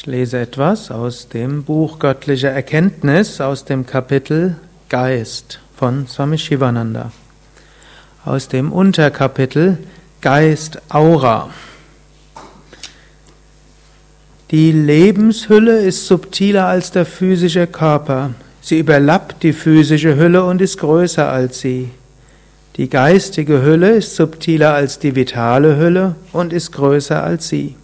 Ich lese etwas aus dem Buch Göttliche Erkenntnis aus dem Kapitel Geist von Swami Shivananda. Aus dem Unterkapitel Geist Aura. Die Lebenshülle ist subtiler als der physische Körper. Sie überlappt die physische Hülle und ist größer als sie. Die geistige Hülle ist subtiler als die vitale Hülle und ist größer als sie.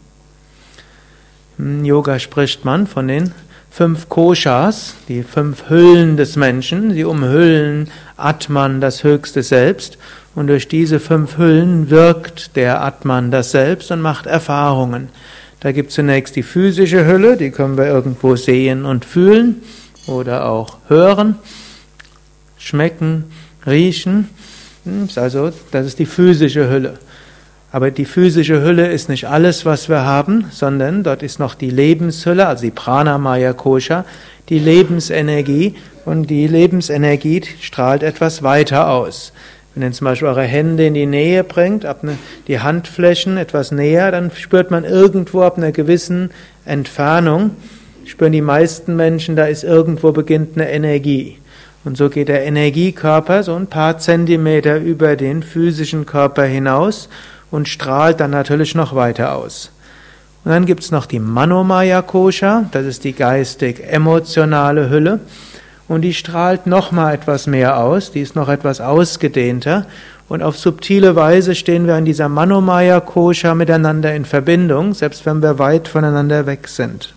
Im Yoga spricht man von den 5 Koshas, die 5 Hüllen des Menschen. Sie umhüllen Atman, das höchste Selbst. Und durch diese 5 Hüllen wirkt der Atman das Selbst und macht Erfahrungen. Da gibt es zunächst die physische Hülle, die können wir irgendwo sehen und fühlen oder auch hören, schmecken, riechen. Das ist die physische Hülle. Aber die physische Hülle ist nicht alles, was wir haben, sondern dort ist noch die Lebenshülle, also die Pranamaya Kosha, die Lebensenergie, und die Lebensenergie strahlt etwas weiter aus. Wenn ihr zum Beispiel eure Hände in die Nähe bringt, die Handflächen etwas näher, dann spürt man irgendwo ab einer gewissen Entfernung, spüren die meisten Menschen, da ist irgendwo beginnt eine Energie. Und so geht der Energiekörper so ein paar Zentimeter über den physischen Körper hinaus und strahlt dann natürlich noch weiter aus. Und dann gibt es noch die Manomaya Kosha, das ist die geistig-emotionale Hülle, und die strahlt noch mal etwas mehr aus, die ist noch etwas ausgedehnter, und auf subtile Weise stehen wir an dieser Manomaya Kosha miteinander in Verbindung, selbst wenn wir weit voneinander weg sind.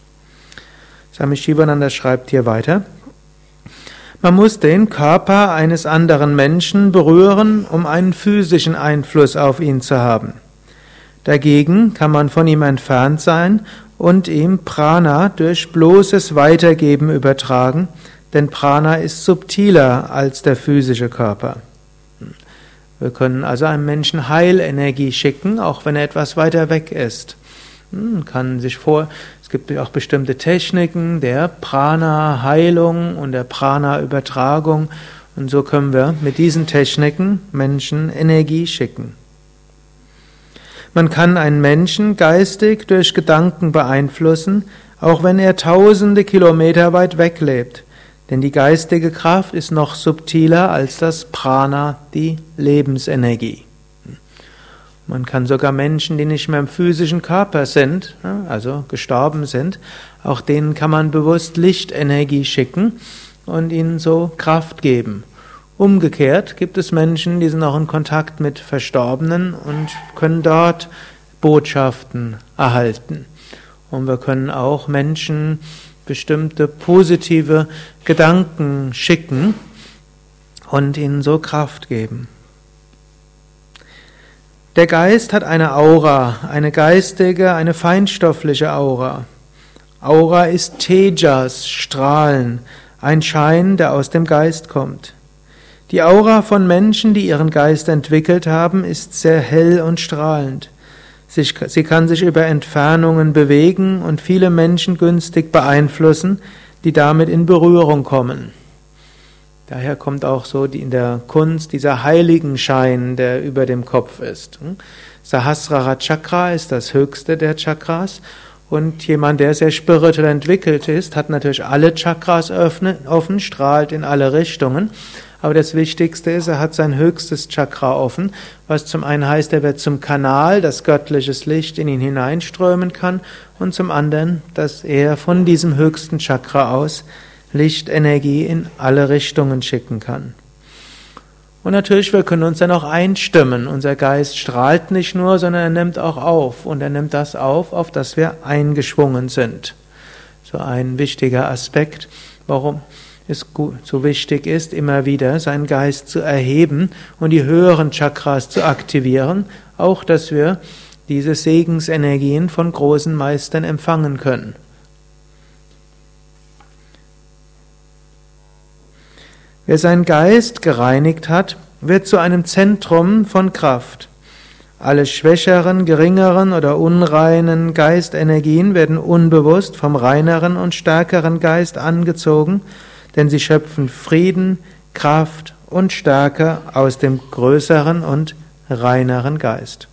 Swami Shivananda schreibt hier weiter: Man muss den Körper eines anderen Menschen berühren, um einen physischen Einfluss auf ihn zu haben. Dagegen kann man von ihm entfernt sein und ihm Prana durch bloßes Weitergeben übertragen, denn Prana ist subtiler als der physische Körper. Wir können also einem Menschen Heilenergie schicken, auch wenn er etwas weiter weg ist. Es gibt auch bestimmte Techniken der Prana-Heilung und der Prana-Übertragung, und so können wir mit diesen Techniken Menschen Energie schicken. Man kann einen Menschen geistig durch Gedanken beeinflussen, auch wenn er tausende Kilometer weit weg lebt, denn die geistige Kraft ist noch subtiler als das Prana, die Lebensenergie. Man kann sogar Menschen, die nicht mehr im physischen Körper sind, also gestorben sind, auch denen kann man bewusst Lichtenergie schicken und ihnen so Kraft geben. Umgekehrt gibt es Menschen, die sind auch in Kontakt mit Verstorbenen und können dort Botschaften erhalten. Und wir können auch Menschen bestimmte positive Gedanken schicken und ihnen so Kraft geben. Der Geist hat eine Aura, eine geistige, eine feinstoffliche Aura. Aura ist Tejas, Strahlen, ein Schein, der aus dem Geist kommt. Die Aura von Menschen, die ihren Geist entwickelt haben, ist sehr hell und strahlend. Sie kann sich über Entfernungen bewegen und viele Menschen günstig beeinflussen, die damit in Berührung kommen. Daher kommt auch so in der Kunst dieser Heiligenschein, der über dem Kopf ist. Sahasrara Chakra ist das höchste der Chakras, und jemand, der sehr spirituell entwickelt ist, hat natürlich alle Chakras offen, strahlt in alle Richtungen. Aber das Wichtigste ist, er hat sein höchstes Chakra offen, was zum einen heißt, er wird zum Kanal, dass göttliches Licht in ihn hineinströmen kann, und zum anderen, dass er von diesem höchsten Chakra aus Lichtenergie in alle Richtungen schicken kann. Und natürlich, wir können uns dann auch einstimmen. Unser Geist strahlt nicht nur, sondern er nimmt auch auf. Und er nimmt das auf das wir eingeschwungen sind. So ein wichtiger Aspekt, warum es so wichtig ist, immer wieder seinen Geist zu erheben und die höheren Chakras zu aktivieren, auch dass wir diese Segensenergien von großen Meistern empfangen können. Wer seinen Geist gereinigt hat, wird zu einem Zentrum von Kraft. Alle schwächeren, geringeren oder unreinen Geistenergien werden unbewusst vom reineren und stärkeren Geist angezogen, denn sie schöpfen Frieden, Kraft und Stärke aus dem größeren und reineren Geist.